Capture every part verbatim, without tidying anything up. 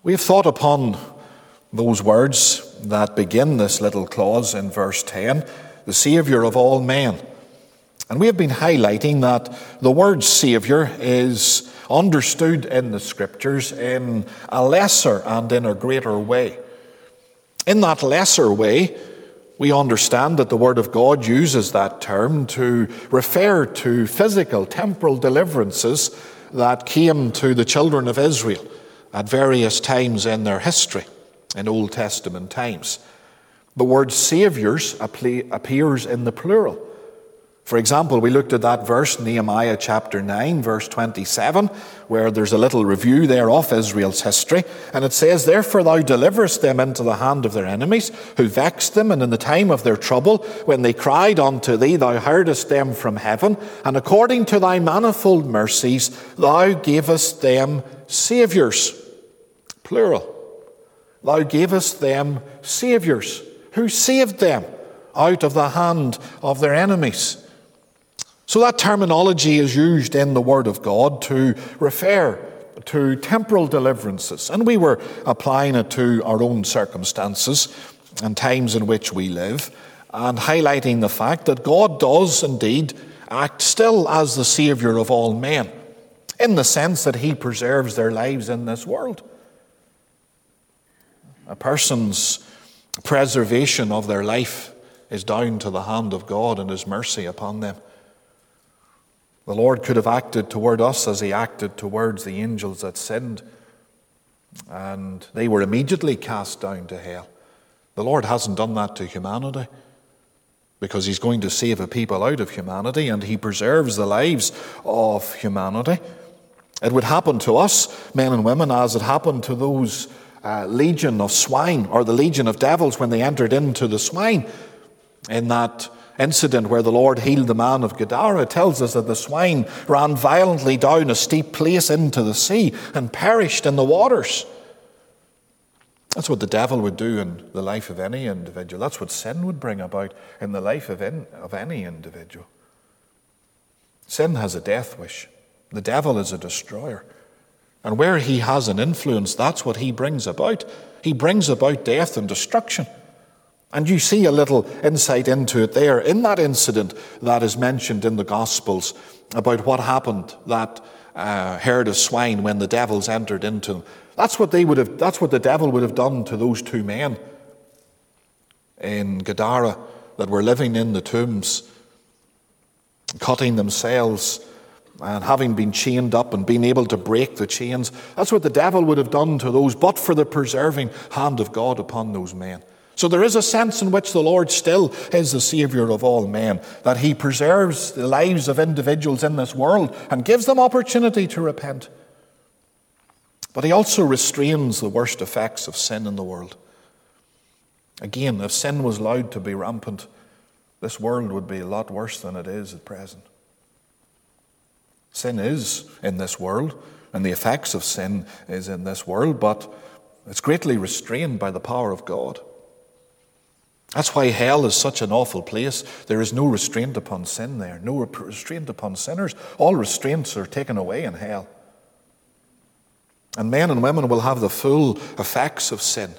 We've thought upon those words that begin this little clause in verse ten, the Saviour of all men. And we have been highlighting that the word Saviour is understood in the Scriptures in a lesser and in a greater way. In that lesser way, we understand that the Word of God uses that term to refer to physical, temporal deliverances that came to the children of Israel at various times in their history, in Old Testament times. The word Saviours appears in the plural. For example, we looked at that verse, Nehemiah chapter nine, verse twenty-seven, where there's a little review there of Israel's history, and it says, "Therefore thou deliverest them into the hand of their enemies, who vexed them, and in the time of their trouble, when they cried unto thee, thou heardest them from heaven, and according to thy manifold mercies, thou gavest them saviours." Plural. Thou gavest them saviours. Who saved them out of the hand of their enemies? So that terminology is used in the Word of God to refer to temporal deliverances. And we were applying it to our own circumstances and times in which we live, and highlighting the fact that God does indeed act still as the Saviour of all men, in the sense that he preserves their lives in this world. A person's preservation of their life is down to the hand of God and his mercy upon them. The Lord could have acted toward us as he acted towards the angels that sinned, and they were immediately cast down to hell. The Lord hasn't done that to humanity, because he's going to save a people out of humanity, and he preserves the lives of humanity. It would happen to us, men and women, as it happened to those uh, legion of swine, or the legion of devils when they entered into the swine. In that incident where the Lord healed the man of Gadara, it tells us that the swine ran violently down a steep place into the sea and perished in the waters. That's what the devil would do in the life of any individual. That's what sin would bring about in the life of, in, of any individual. Sin has a death wish. The devil is a destroyer. And where he has an influence, that's what he brings about. He brings about death and destruction. And you see a little insight into it there in that incident that is mentioned in the Gospels about what happened, that uh, herd of swine when the devils entered into them. That's what they would have. That's what the devil would have done to those two men in Gadara that were living in the tombs, cutting themselves and having been chained up and being able to break the chains. That's what the devil would have done to those, but for the preserving hand of God upon those men. So there is a sense in which the Lord still is the Saviour of all men, that he preserves the lives of individuals in this world and gives them opportunity to repent. But he also restrains the worst effects of sin in the world. Again, if sin was allowed to be rampant, this world would be a lot worse than it is at present. Sin is in this world, and the effects of sin is in this world, but it's greatly restrained by the power of God. That's why hell is such an awful place. There is no restraint upon sin there, no restraint upon sinners. All restraints are taken away in hell. And men and women will have the full effects of sin.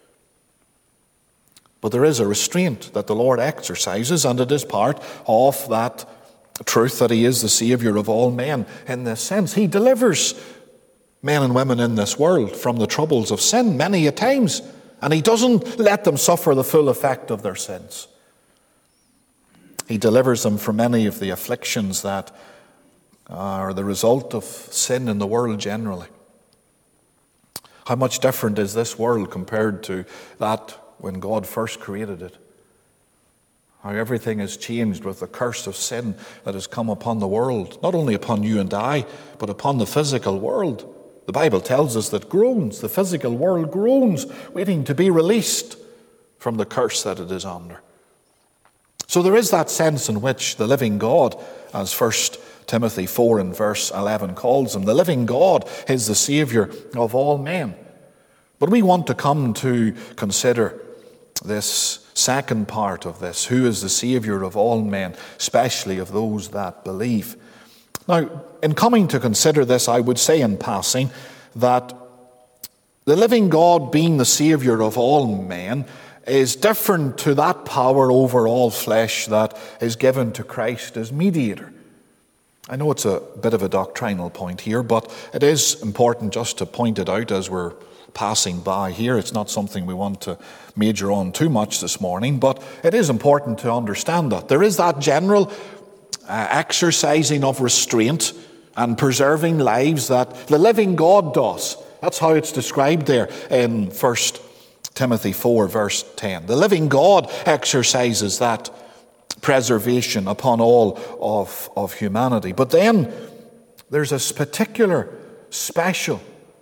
But there is a restraint that the Lord exercises, and it is part of that truth that he is the Saviour of all men. In this sense, he delivers men and women in this world from the troubles of sin many a times. And he doesn't let them suffer the full effect of their sins. He delivers them from many of the afflictions that are the result of sin in the world generally. How much different is this world compared to that when God first created it? How everything has changed with the curse of sin that has come upon the world, not only upon you and I, but upon the physical world. The Bible tells us that groans, the physical world groans, waiting to be released from the curse that it is under. So there is that sense in which the living God, as First Timothy four and verse eleven calls him, the living God is the Saviour of all men. But we want to come to consider this second part of this, who is the Saviour of all men, especially of those that believe. Now, in coming to consider this, I would say in passing that The living God, being the Saviour of all men, is different to that power over all flesh that is given to Christ as mediator. I know it's a bit of a doctrinal point here, but it is important just to point it out as we're passing by here. It's not something we want to major on too much this morning, but it is important to understand that. There is that general uh, exercising of restraint and preserving lives that the living God does. That's how it's described there in First Timothy four, verse ten. The living God exercises that preservation upon all of, of humanity. But then there's a particular, special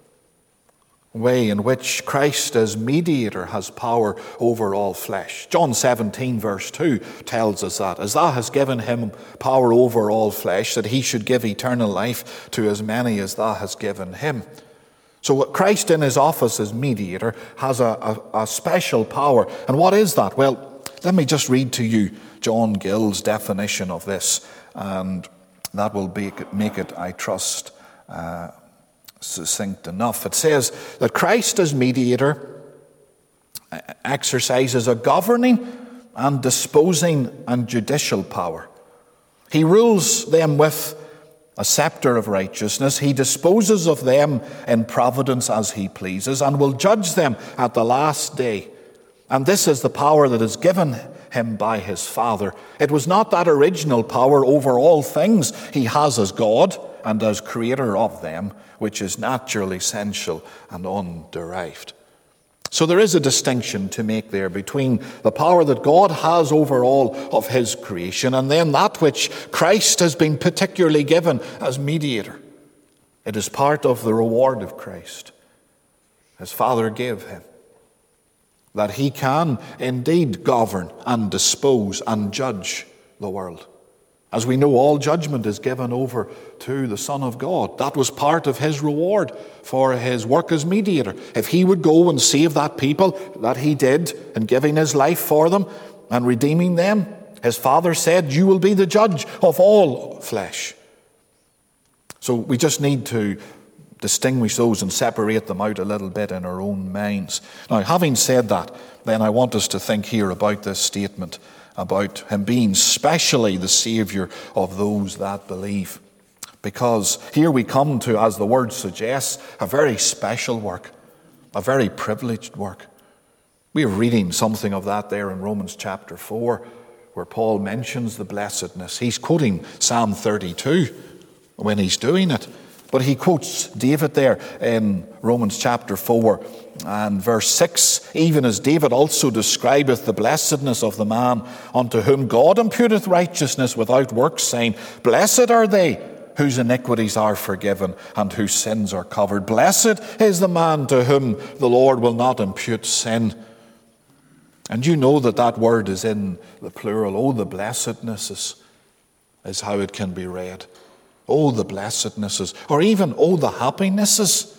way in which Christ as mediator has power over all flesh. John seventeen, verse two tells us that. As thou hast given him power over all flesh, that he should give eternal life to as many as thou hast given him. So Christ in his office as mediator has a, a, a special power. And what is that? Well, let me just read to you John Gill's definition of this, and that will make it, make it I trust, uh, succinct enough. It says that Christ as mediator exercises a governing and disposing and judicial power. He rules them with a scepter of righteousness. He disposes of them in providence as he pleases, and will judge them at the last day. And this is the power that is given him by his Father. It was not that original power over all things he has as God and as creator of them, which is natural, essential, and underived. So there is a distinction to make there between the power that God has over all of his creation and then that which Christ has been particularly given as mediator. It is part of the reward of Christ. His Father gave him, that he can indeed govern and dispose and judge the world. As we know, all judgment is given over to the Son of God. That was part of his reward for his work as mediator. If he would go and save that people, that he did, in giving his life for them and redeeming them, his Father said, you will be the judge of all flesh. So we just need to distinguish those and separate them out a little bit in our own minds. Now, having said that, then I want us to think here about this statement about him being specially the Saviour of those that believe. Because here we come to, as the word suggests, a very special work, a very privileged work. We are reading something of that there in Romans chapter four, where Paul mentions the blessedness. He's quoting Psalm thirty-two when he's doing it. But he quotes David there in Romans chapter four and verse six, even as David also describeth the blessedness of the man unto whom God imputeth righteousness without works, saying, blessed are they whose iniquities are forgiven and whose sins are covered. Blessed is the man to whom the Lord will not impute sin. And you know that that word is in the plural. Oh, the blessednesses is how it can be read. Oh, the blessednesses, or even, oh, the happinesses.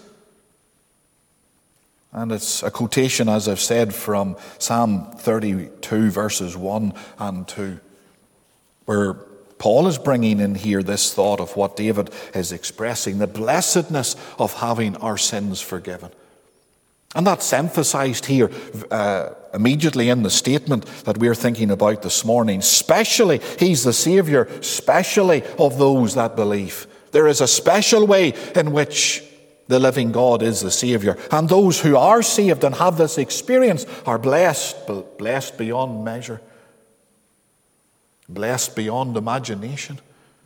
And it's a quotation, as I've said, from Psalm thirty-two, verses one and two, where Paul is bringing in here this thought of what David is expressing, the blessedness of having our sins forgiven. And that's emphasized here uh, immediately in the statement that we're thinking about this morning. Specially, he's the Saviour, specially of those that believe. There is a special way in which the living God is the Saviour. And those who are saved and have this experience are blessed, blessed beyond measure, blessed beyond imagination.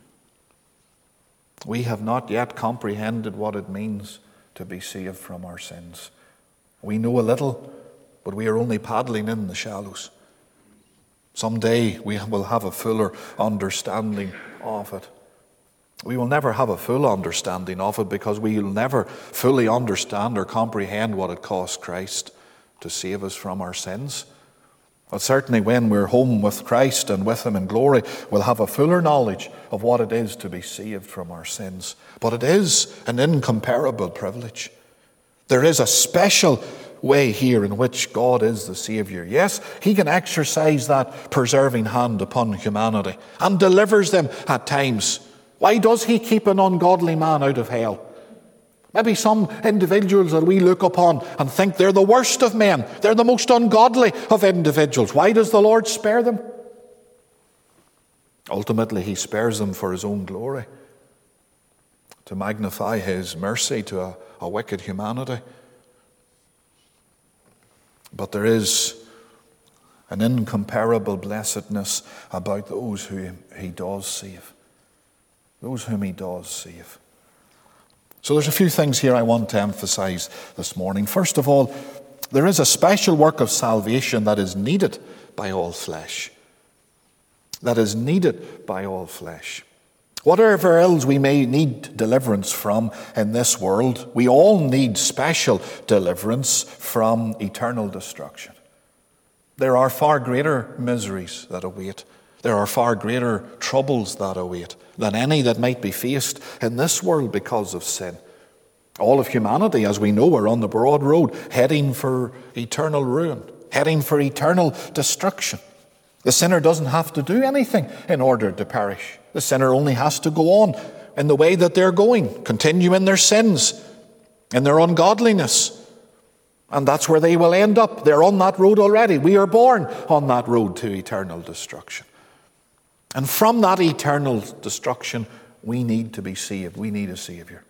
We have not yet comprehended what it means to be saved from our sins. We know a little, but we are only paddling in the shallows. Someday we will have a fuller understanding of it. We will never have a full understanding of it because we will never fully understand or comprehend what it cost Christ to save us from our sins. But certainly when we're home with Christ and with him in glory, we'll have a fuller knowledge of what it is to be saved from our sins. But it is an incomparable privilege. There is a special way here in which God is the Saviour. Yes, he can exercise that preserving hand upon humanity and delivers them at times. Why does he keep an ungodly man out of hell? Maybe some individuals that we look upon and think they're the worst of men. They're the most ungodly of individuals. Why does the Lord spare them? Ultimately, he spares them for his own glory, to magnify his mercy to a, a wicked humanity. But there is an incomparable blessedness about those whom he does save. Those whom he does save. So there's a few things here I want to emphasize this morning. First of all, there is a special work of salvation that is needed by all flesh. That is needed by all flesh. Whatever else we may need deliverance from in this world, we all need special deliverance from eternal destruction. There are far greater miseries that await. There are far greater troubles that await than any that might be faced in this world because of sin. All of humanity, as we know, are on the broad road, heading for eternal ruin, heading for eternal destruction. The sinner doesn't have to do anything in order to perish. The sinner only has to go on in the way that they're going, continue in their sins, in their ungodliness. And that's where they will end up. They're on that road already. We are born on that road to eternal destruction. And from that eternal destruction, we need to be saved. We need a Savior.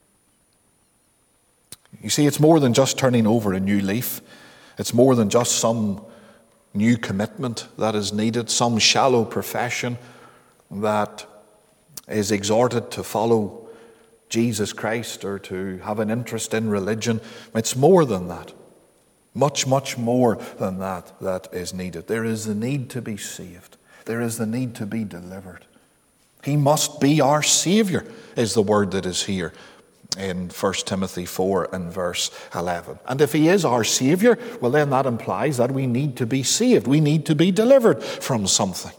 You see, it's more than just turning over a new leaf. It's more than just some new commitment that is needed, some shallow profession that is exhorted to follow Jesus Christ or to have an interest in religion. It's more than that. Much, much more than that that is needed. There is the need to be saved. There is the need to be delivered. He must be our Savior, is the word that is here in First Timothy four and verse eleven. And if he is our Savior, well then that implies that we need to be saved. We need to be delivered from something.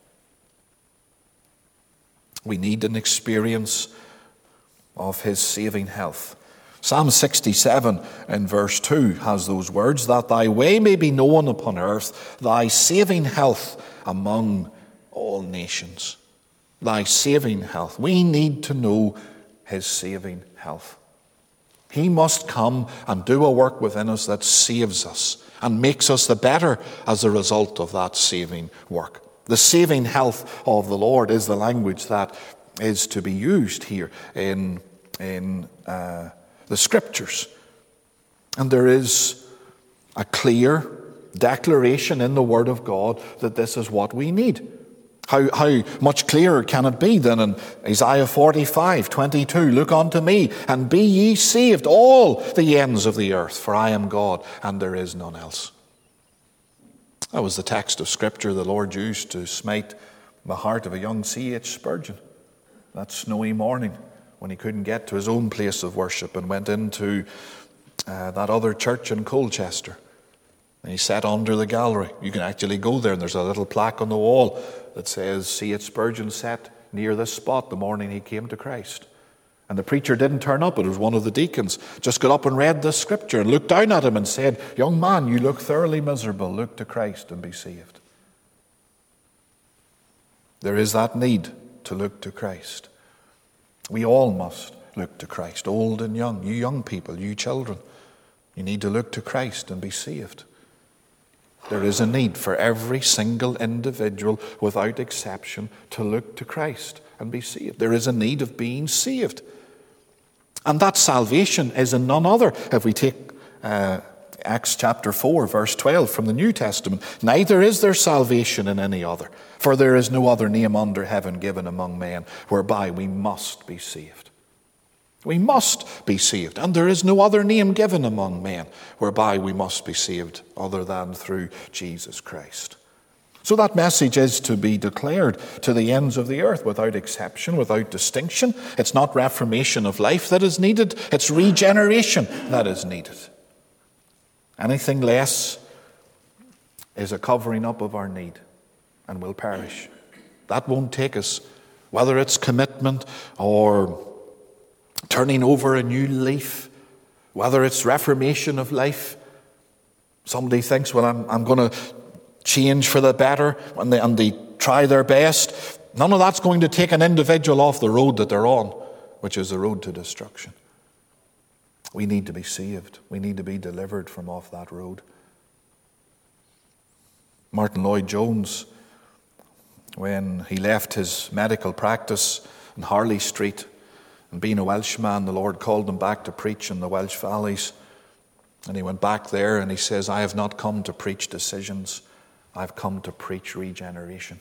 We need an experience of his saving health. Psalm sixty-seven in verse two has those words, that thy way may be known upon earth, thy saving health among all nations. Thy saving health. We need to know his saving health. He must come and do a work within us that saves us and makes us the better as a result of that saving work. The saving health of the Lord is the language that is to be used here in, in uh, the Scriptures. And there is a clear declaration in the Word of God that this is what we need. How, how much clearer can it be than in Isaiah forty-five twenty-two? Look unto me, and be ye saved, all the ends of the earth, for I am God, and there is none else. That was the text of Scripture the Lord used to smite the heart of a young C H Spurgeon that snowy morning when he couldn't get to his own place of worship and went into uh, that other church in Colchester. And he sat under the gallery. You can actually go there, and there's a little plaque on the wall that says, C H Spurgeon sat near this spot the morning he came to Christ. And the preacher didn't turn up. It was one of the deacons. Just got up and read this scripture and looked down at him and said, young man, you look thoroughly miserable. Look to Christ and be saved. There is that need to look to Christ. We all must look to Christ, old and young. You young people, you children, you need to look to Christ and be saved. There is a need for every single individual, without exception, to look to Christ and be saved. There is a need of being saved. And that salvation is in none other. If we take uh, Acts chapter four, verse twelve from the New Testament, neither is there salvation in any other, for there is no other name under heaven given among men whereby we must be saved. We must be saved, and there is no other name given among men whereby we must be saved other than through Jesus Christ. So that message is to be declared to the ends of the earth without exception, without distinction. It's not reformation of life that is needed, it's regeneration that is needed. Anything less is a covering up of our need and will perish. That won't take us, whether it's commitment or turning over a new leaf, whether it's reformation of life. Somebody thinks, well, I'm, I'm going to change for the better, and they, and they try their best. None of that's going to take an individual off the road that they're on, which is the road to destruction. We need to be saved. We need to be delivered from off that road. Martin Lloyd-Jones, when he left his medical practice in Harley Street, and being a Welshman, the Lord called him back to preach in the Welsh valleys. And he went back there and he says, I have not come to preach decisions. I've come to preach regeneration.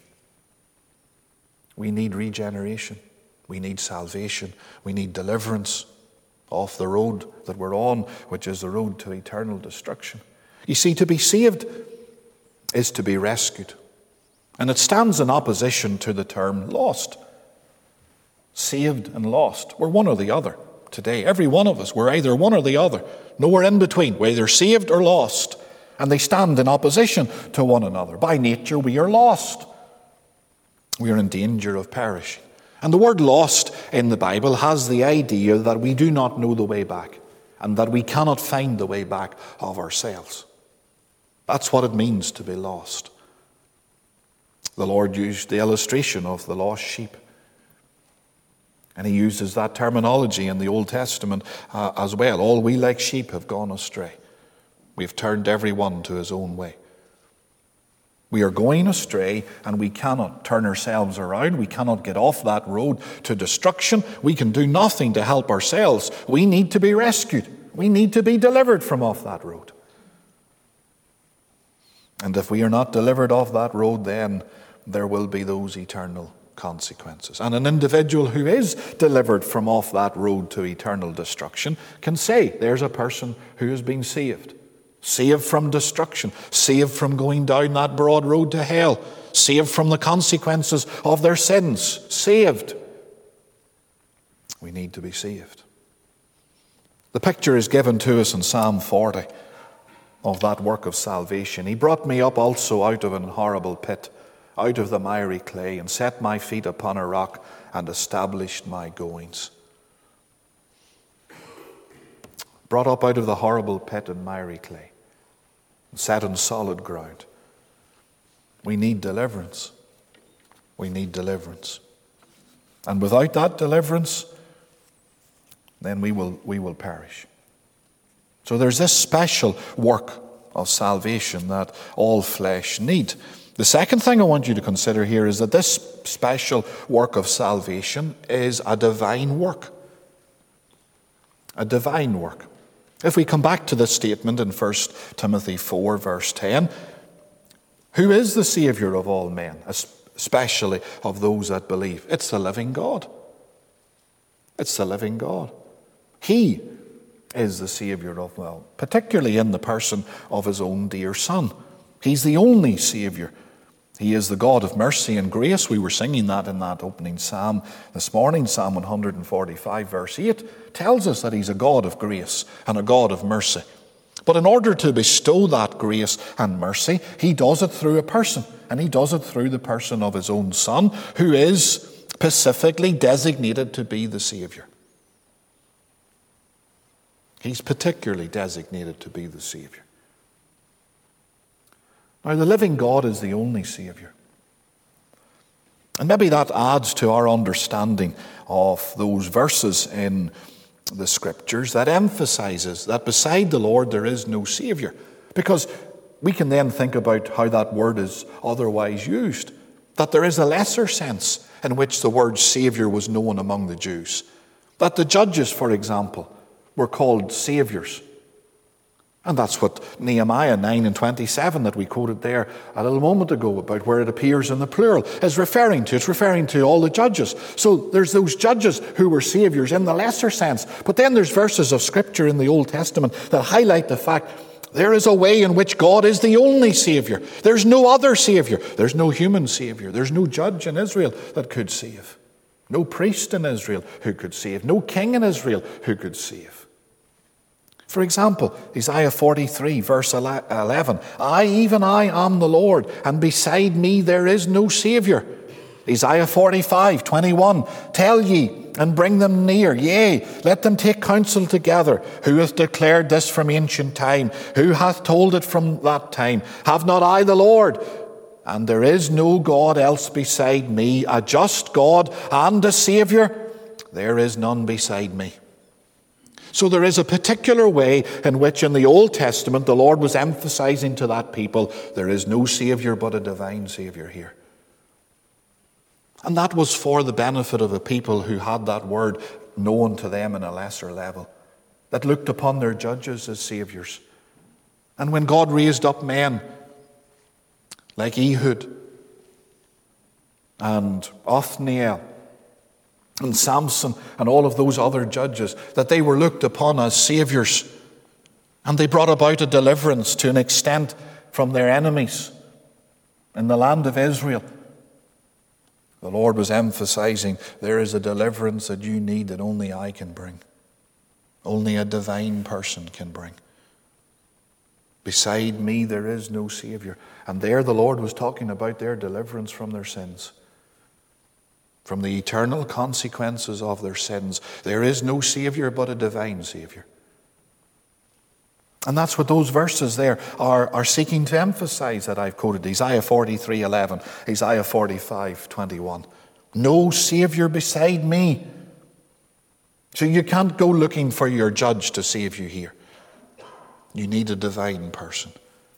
We need regeneration. We need salvation. We need deliverance off the road that we're on, which is the road to eternal destruction. You see, to be saved is to be rescued. And it stands in opposition to the term lost. Saved and lost. We're one or the other today. Every one of us, we're either one or the other. Nowhere in between. We're either saved or lost. And they stand in opposition to one another. By nature, we are lost. We are in danger of perishing. And the word lost in the Bible has the idea that we do not know the way back and that we cannot find the way back of ourselves. That's what it means to be lost. The Lord used the illustration of the lost sheep. And he uses that terminology in the Old Testament uh, as well. All we like sheep have gone astray. We've turned every one to his own way. We are going astray and we cannot turn ourselves around. We cannot get off that road to destruction. We can do nothing to help ourselves. We need to be rescued. We need to be delivered from off that road. And if we are not delivered off that road, then there will be those eternal consequences. And an individual who is delivered from off that road to eternal destruction can say, there's a person who has been saved. Saved from destruction. Saved from going down that broad road to hell. Saved from the consequences of their sins. Saved. We need to be saved. The picture is given to us in Psalm forty of that work of salvation. He brought me up also out of an horrible pit, out of the miry clay, and set my feet upon a rock, and established my goings. Brought up out of the horrible pit and miry clay, and set on solid ground. We need deliverance. We need deliverance. And without that deliverance, then we will, we will perish. So there's this special work of salvation that all flesh need. The second thing I want you to consider here is that this special work of salvation is a divine work. A divine work. If we come back to this statement in First Timothy four, verse ten, who is the Saviour of all men, especially of those that believe? It's the living God. It's the living God. He is the Saviour of all, particularly in the person of his own dear Son. He's the only Saviour. He is the God of mercy and grace. We were singing that in that opening psalm this morning. Psalm one forty-five, verse eight, tells us that he's a God of grace and a God of mercy. But in order to bestow that grace and mercy, he does it through a person. And he does it through the person of his own Son, who is specifically designated to be the Saviour. He's particularly designated to be the Saviour. Now, the living God is the only Saviour. And maybe that adds to our understanding of those verses in the Scriptures that emphasizes that beside the Lord there is no Saviour. Because we can then think about how that word is otherwise used. That there is a lesser sense in which the word Saviour was known among the Jews. That the judges, for example, were called saviours. And that's what Nehemiah nine and twenty-seven that we quoted there a little moment ago about where it appears in the plural is referring to. It's referring to all the judges. So there's those judges who were saviours in the lesser sense. But then there's verses of Scripture in the Old Testament that highlight the fact there is a way in which God is the only Saviour. There's no other Saviour. There's no human Saviour. There's no judge in Israel that could save. No priest in Israel who could save. No king in Israel who could save. For example, Isaiah forty-three, verse eleven, I, even I, am the Lord, and beside me there is no Saviour. Isaiah forty-five, twenty-one, tell ye, and bring them near, yea, let them take counsel together. Who hath declared this from ancient time? Who hath told it from that time? Have not I the Lord? And there is no God else beside me, a just God and a Saviour. There is none beside me. So there is a particular way in which in the Old Testament the Lord was emphasizing to that people, there is no Savior but a divine Savior here. And that was for the benefit of a people who had that word known to them in a lesser level, that looked upon their judges as saviors. And when God raised up men like Ehud and Othniel and Samson and all of those other judges, that they were looked upon as saviors, and they brought about a deliverance to an extent from their enemies in the land of Israel. The Lord was emphasizing, there is a deliverance that you need that only I can bring. Only a divine person can bring. Beside me there is no Savior. And there the Lord was talking about their deliverance from their sins, from the eternal consequences of their sins. There is no Savior but a divine Savior. And that's what those verses there are, are seeking to emphasize that I've quoted. Isaiah forty-three eleven, Isaiah forty-five twenty-one. No Savior beside me. So you can't go looking for your judge to save you here. You need a divine person.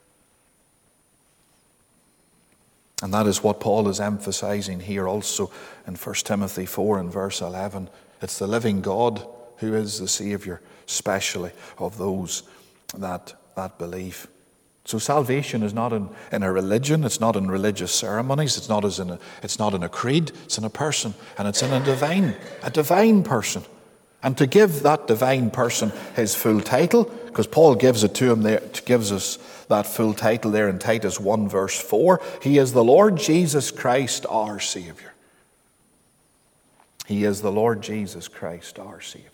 And that is what Paul is emphasizing here also in First Timothy four and verse eleven. It's the living God who is the Savior, especially of those that that believe. So salvation is not in, in a religion, it's not in religious ceremonies, it's not as in a, it's not in a creed, it's in a person, and it's in a divine, a divine person. And to give that divine person his full title, because Paul gives it to him there, gives us that full title there in Titus one verse four, he is the Lord Jesus Christ, our Savior. He is the Lord Jesus Christ, our Savior.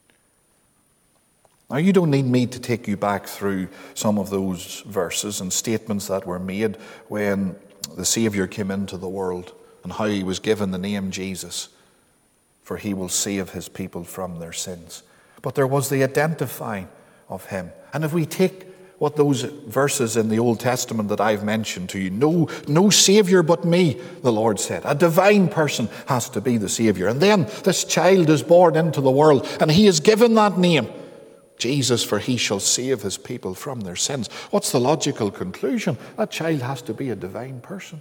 Now, you don't need me to take you back through some of those verses and statements that were made when the Savior came into the world and how he was given the name Jesus, for he will save his people from their sins. But there was the identifying of him. And if we take what those verses in the Old Testament that I've mentioned to you, no, no Savior but me, the Lord said. A divine person has to be the Savior. And then this child is born into the world, and he is given that name, Jesus, for he shall save his people from their sins. What's the logical conclusion? That child has to be a divine person,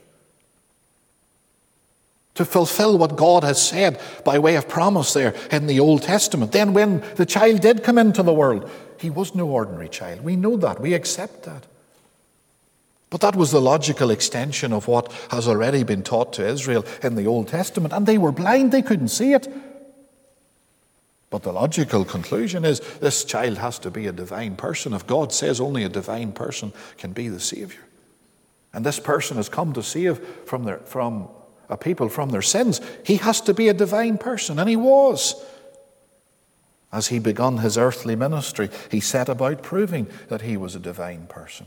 to fulfill what God has said by way of promise there in the Old Testament. Then when the child did come into the world, he was no ordinary child. We know that. We accept that. But that was the logical extension of what has already been taught to Israel in the Old Testament. And they were blind. They couldn't see it. But the logical conclusion is this child has to be a divine person. If God says only a divine person can be the Savior, and this person has come to save from their, from a people from their sins, he has to be a divine person. And he was. As he begun his earthly ministry, he set about proving that he was a divine person.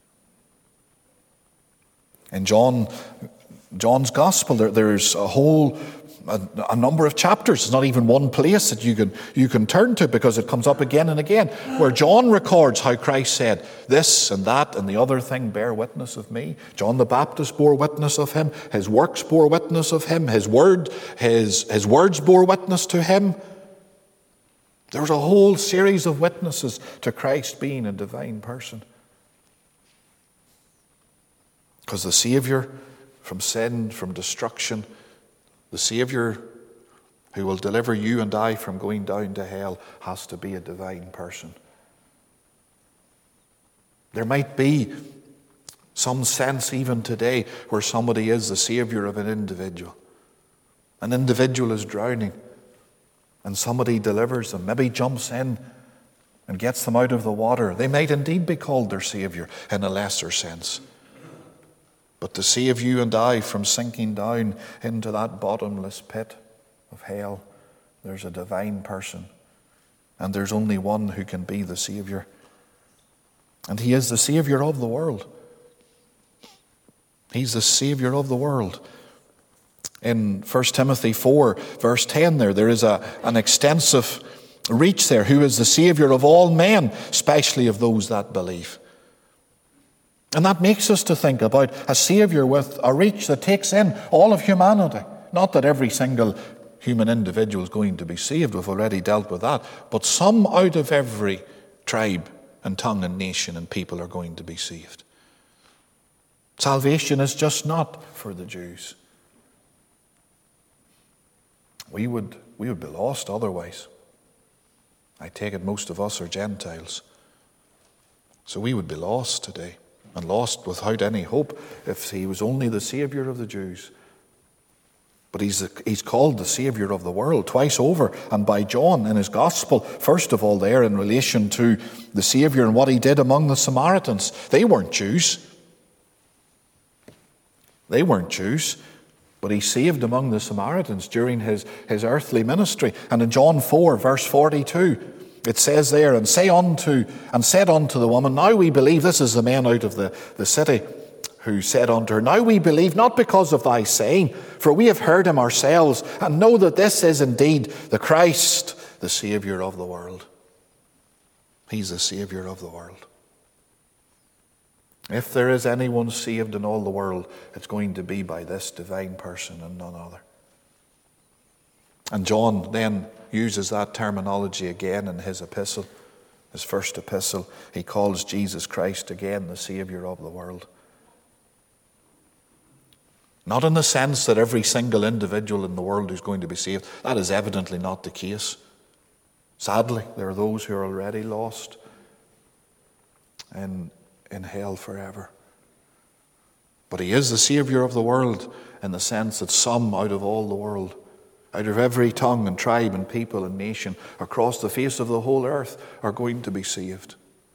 In John, John's Gospel, there, there's a whole A, a number of chapters. It's not even one place that you can you can turn to, because it comes up again and again, where John records how Christ said, this and that and the other thing bear witness of me. John the Baptist bore witness of him. His works bore witness of him. His word, his, his words bore witness to him. There's a whole series of witnesses to Christ being a divine person. Because the Savior from sin, from destruction, the Savior who will deliver you and I from going down to hell, has to be a divine person. There might be some sense even today where somebody is the Savior of an individual. An individual is drowning and somebody delivers them, maybe jumps in and gets them out of the water. They might indeed be called their Savior in a lesser sense. But to save you and I from sinking down into that bottomless pit of hell, there's a divine person. And there's only one who can be the Savior. And he is the Savior of the world. He's the Savior of the world. In First Timothy four, verse ten there, there is a, an extensive reach there. Who is the Savior of all men, especially of those that believe. And that makes us to think about a Savior with a reach that takes in all of humanity. Not that every single human individual is going to be saved. We've already dealt with that. But some out of every tribe and tongue and nation and people are going to be saved. Salvation is just not for the Jews. We would, we would be lost otherwise. I take it most of us are Gentiles. So we would be lost today, and lost without any hope if he was only the Savior of the Jews. But he's, he's called the Savior of the world twice over, and by John in his Gospel, first of all there in relation to the Savior and what he did among the Samaritans. They weren't Jews. They weren't Jews, but he saved among the Samaritans during his, his earthly ministry. And in John four, verse forty-two, it says there, and say unto and said unto the woman, now we believe. This is the man out of the, the city who said unto her, now we believe, not because of thy saying, for we have heard him ourselves, and know that this is indeed the Christ, the Saviour of the world. He's the Saviour of the world. If there is anyone saved in all the world, it's going to be by this divine person and none other. And John then uses that terminology again in his epistle, his first epistle. He calls Jesus Christ again the Saviour of the world. Not in the sense that every single individual in the world is going to be saved. That is evidently not the case. Sadly, there are those who are already lost in, in hell forever. But he is the Saviour of the world in the sense that some out of all the world, out of every tongue and tribe and people and nation across the face of the whole earth are going to be saved.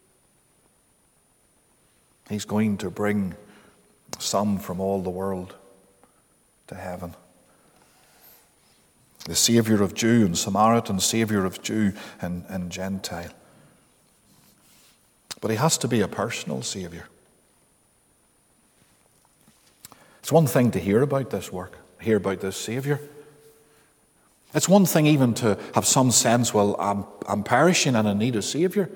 He's going to bring some from all the world to heaven. The Saviour of Jew and Samaritan, Saviour of Jew and, and Gentile. But he has to be a personal Saviour. It's one thing to hear about this work, hear about this Saviour. It's one thing even to have some sense, well, I'm, I'm perishing and I need a Saviour.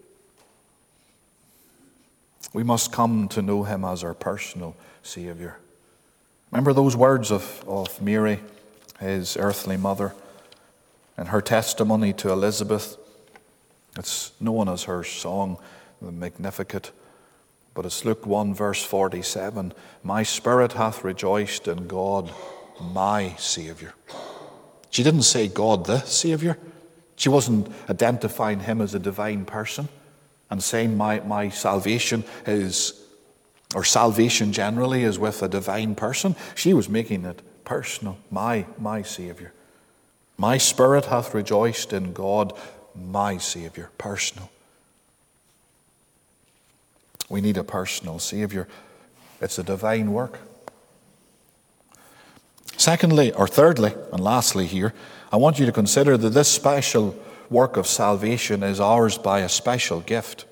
We must come to know him as our personal Saviour. Remember those words of, of Mary, his earthly mother, and her testimony to Elizabeth. It's known as her song, the Magnificat, but it's Luke one, verse forty-seven. My spirit hath rejoiced in God, my Saviour. She didn't say God the Saviour. She wasn't identifying him as a divine person and saying my, my salvation is, or salvation generally is with a divine person. She was making it personal. My, my Saviour. My spirit hath rejoiced in God, my Saviour. Personal. We need a personal Saviour. It's a divine work. Secondly, or thirdly, and lastly here, I want you to consider that this special work of salvation is ours by a special gift.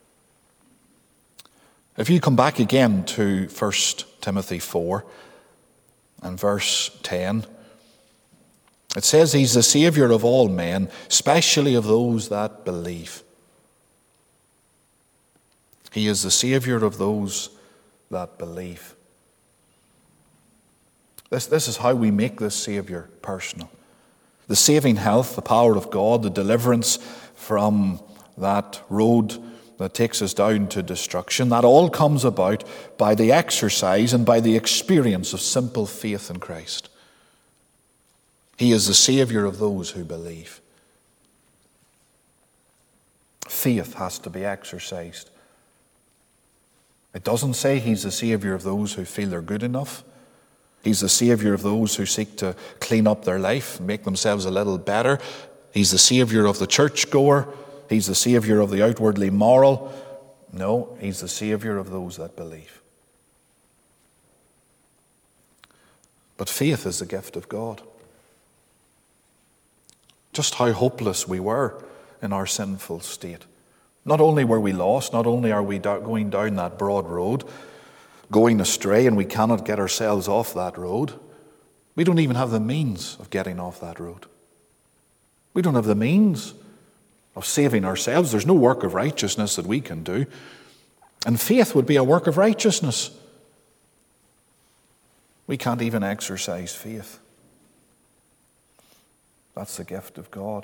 If you come back again to First Timothy four and verse ten, it says he's the Saviour of all men, especially of those that believe. He is the Saviour of those that believe. This, this is how we make this Saviour personal. The saving health, the power of God, the deliverance from that road that takes us down to destruction, that all comes about by the exercise and by the experience of simple faith in Christ. He is the Saviour of those who believe. Faith has to be exercised. It doesn't say he's the Saviour of those who feel they're good enough. He's the Saviour of those who seek to clean up their life, make themselves a little better. He's the Saviour of the churchgoer. He's the Saviour of the outwardly moral. No, he's the Saviour of those that believe. But faith is the gift of God. Just how hopeless we were in our sinful state. Not only were we lost, not only are we going down that broad road, going astray, and we cannot get ourselves off that road, we don't even have the means of getting off that road. We don't have the means of saving ourselves. There's no work of righteousness that we can do. And faith would be a work of righteousness. We can't even exercise faith. That's the gift of God.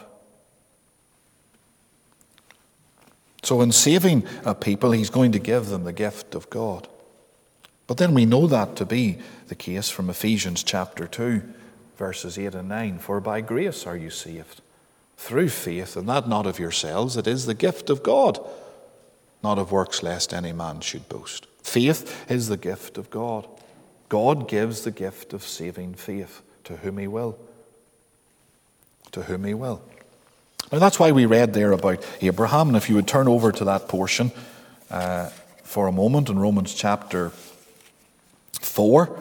So in saving a people, he's going to give them the gift of God. But then we know that to be the case from Ephesians chapter two, verses eight and nine. For by grace are you saved, through faith, and that not of yourselves. It is the gift of God, not of works, lest any man should boast. Faith is the gift of God. God gives the gift of saving faith to whom he will. To whom he will. Now that's why we read there about Abraham. And if you would turn over to that portion uh, for a moment in Romans chapter four,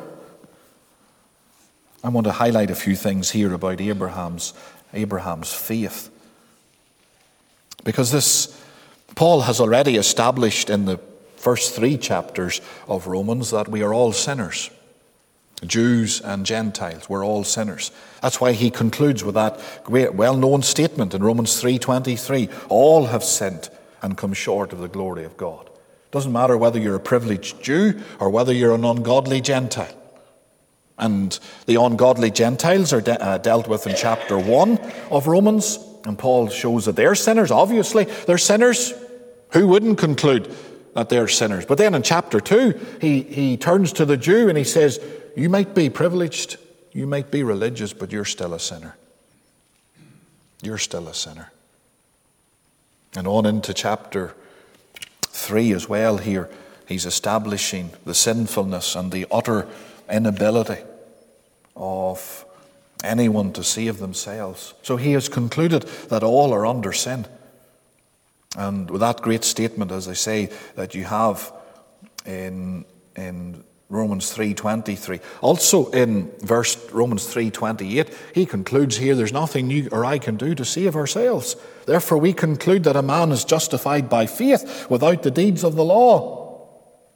I want to highlight a few things here about Abraham's Abraham's faith. Because this, Paul has already established in the first three chapters of Romans that we are all sinners. Jews and Gentiles, we're all sinners. That's why he concludes with that great well-known statement in Romans three twenty-three. All have sinned and come short of the glory of God. It doesn't matter whether you're a privileged Jew or whether you're an ungodly Gentile. And the ungodly Gentiles are de- uh, dealt with in chapter one of Romans. And Paul shows that they're sinners. Obviously, they're sinners. Who wouldn't conclude that they're sinners? But then in chapter two, he, he turns to the Jew and he says, you might be privileged, you might be religious, but you're still a sinner. You're still a sinner. And on into chapter three as well here, he's establishing the sinfulness and the utter inability of anyone to save themselves. So he has concluded that all are under sin. And with that great statement, as I say, that you have in, in Romans three twenty-three. Also in verse Romans three twenty-eight, he concludes here, there's nothing you or I can do to save ourselves. Therefore we conclude that a man is justified by faith without the deeds of the law.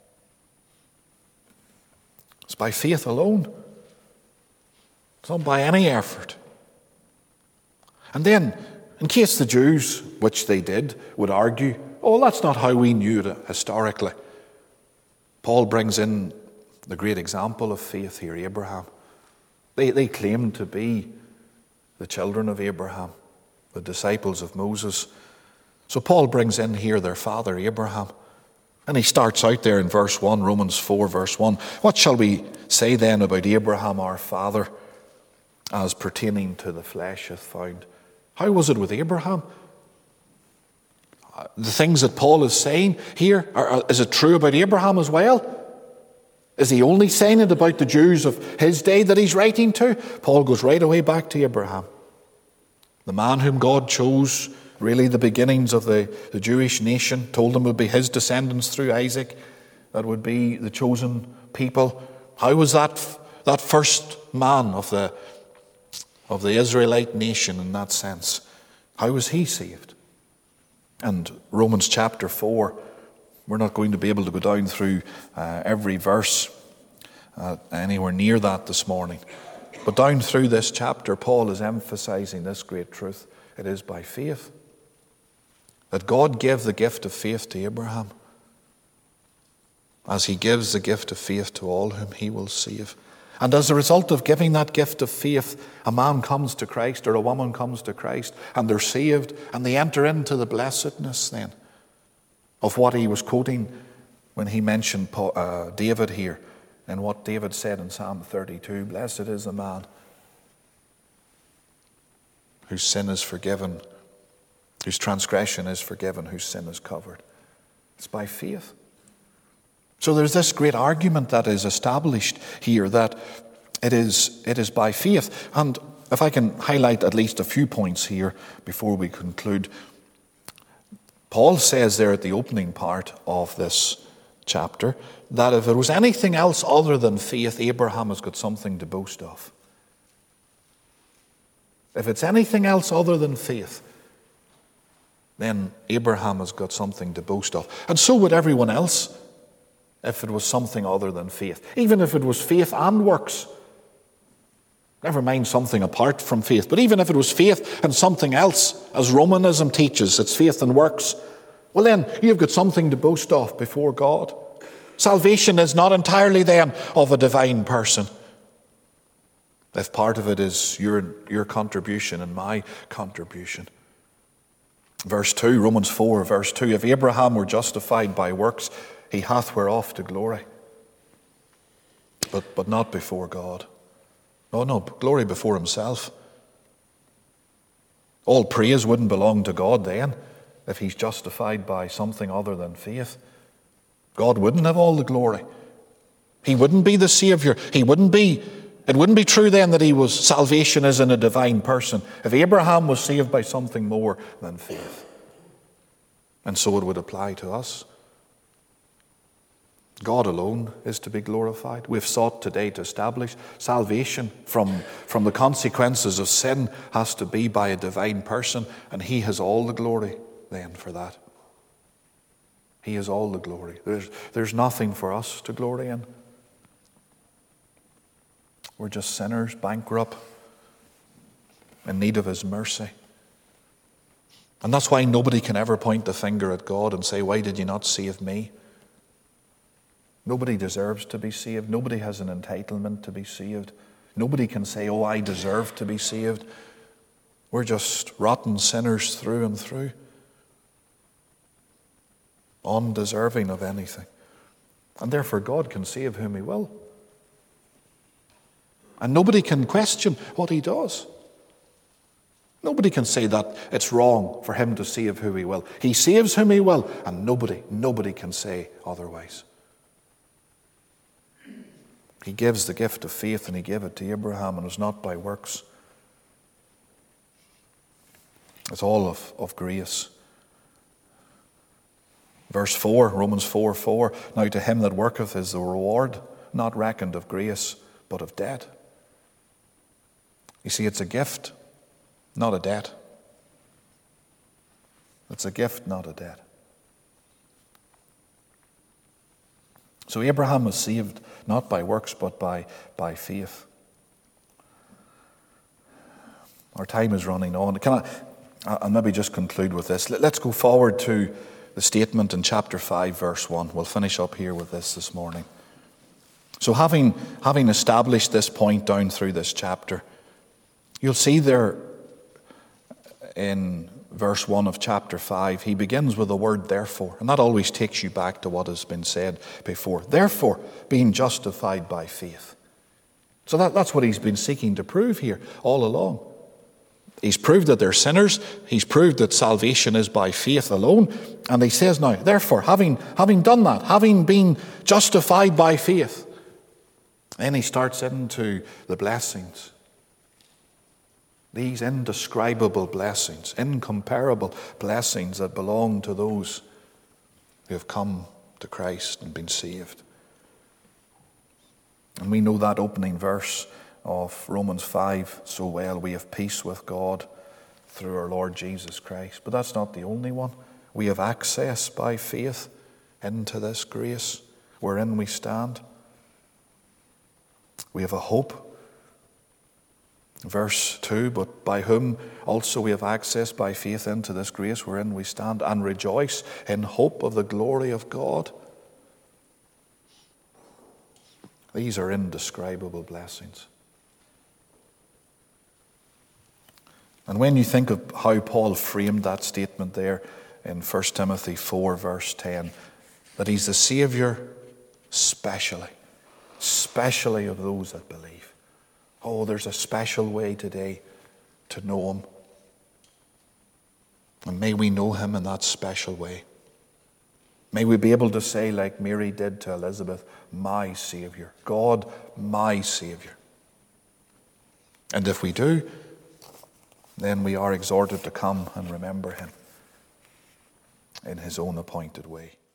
It's by faith alone. It's not by any effort. And then, in case the Jews, which they did, would argue, oh, that's not how we knew it historically. Paul brings in the great example of faith here, Abraham. They, they claimed to be the children of Abraham, the disciples of Moses. So Paul brings in here their father, Abraham. And he starts out there in verse one, Romans four, verse one. What shall we say then about Abraham, our father, as pertaining to the flesh hath found? How was it with Abraham? The things that Paul is saying here, are, are, is it true about Abraham as well? Is he only saying it about the Jews of his day that he's writing to? Paul goes right away back to Abraham. The man whom God chose, really the beginnings of the, the Jewish nation, told them it would be his descendants through Isaac that would be the chosen people. How was that, that first man of the, of the Israelite nation in that sense? How was he saved? And Romans chapter four, we're not going to be able to go down through uh, every verse uh, anywhere near that this morning. But down through this chapter, Paul is emphasizing this great truth. It is by faith that God gave the gift of faith to Abraham, as he gives the gift of faith to all whom he will save. And as a result of giving that gift of faith, a man comes to Christ or a woman comes to Christ and they're saved and they enter into the blessedness then of what he was quoting when he mentioned Paul, uh, David here, and what David said in Psalm thirty-two, blessed is the man whose sin is forgiven, whose transgression is forgiven, whose sin is covered. It's by faith. So there's this great argument that is established here that it is, it is by faith. And if I can highlight at least a few points here before we conclude. Paul says there at the opening part of this chapter that if it was anything else other than faith, Abraham has got something to boast of. If it's anything else other than faith, then Abraham has got something to boast of. And so would everyone else if it was something other than faith. Even if it was faith and works. Never mind something apart from faith. But even if it was faith and something else, as Romanism teaches, it's faith and works, well then, you've got something to boast of before God. Salvation is not entirely then of a divine person. if part of it is your, your contribution and my contribution. Verse two, Romans four, verse two, if Abraham were justified by works, he hath whereof to glory. But, but not before God. No, no, glory before himself. All praise wouldn't belong to God then if he's justified by something other than faith. God wouldn't have all the glory. He wouldn't be the Savior. He wouldn't be, it wouldn't be true then that he was, salvation is in a divine person if Abraham was saved by something more than faith. And so it would apply to us. God alone is to be glorified. We've sought today to establish salvation from, from the consequences of sin has to be by a divine person, and he has all the glory then for that. He has all the glory. There's, there's nothing for us to glory in. We're just sinners, bankrupt, in need of his mercy. And that's why nobody can ever point the finger at God and say, why did you not save me? Nobody deserves to be saved. Nobody has an entitlement to be saved. Nobody can say, oh, I deserve to be saved. We're just rotten sinners through and through, undeserving of anything. And therefore God can save whom he will. And nobody can question what he does. Nobody can say that it's wrong for him to save who he will. He saves whom he will, and nobody, nobody can say otherwise. He gives the gift of faith, and he gave it to Abraham, and it was not by works. It's all of, of grace. Verse four, Romans four, four, now to him that worketh is the reward, not reckoned of grace, but of debt. You see, it's a gift, not a debt. It's a gift, not a debt. So Abraham was saved not by works, but by, by faith. Our time is running on. Can I, I'll maybe just conclude with this. Let's go forward to the statement in chapter five, verse one. We'll finish up here with this this morning. So having, having established this point down through this chapter, you'll see there in verse one of chapter five, he begins with the word therefore. And that always takes you back to what has been said before. Therefore, being justified by faith. So that, that's what he's been seeking to prove here all along. He's proved that they're sinners. He's proved that salvation is by faith alone. And he says now, therefore, having, having done that, having been justified by faith, then he starts into the blessings. These indescribable blessings, incomparable blessings that belong to those who have come to Christ and been saved. And we know that opening verse of Romans five so well. We have peace with God through our Lord Jesus Christ. But that's not the only one. We have access by faith into this grace wherein we stand. We have a hope. Verse two, but by whom also we have access by faith into this grace wherein we stand and rejoice in hope of the glory of God. These are indescribable blessings. And when you think of how Paul framed that statement there in First Timothy four, verse ten, that he's the Saviour specially, specially of those that believe. Oh, there's a special way today to know him. And may we know him in that special way. May we be able to say, like Mary did to Elizabeth, my Saviour. God, my Saviour. And if we do, then we are exhorted to come and remember him in his own appointed way.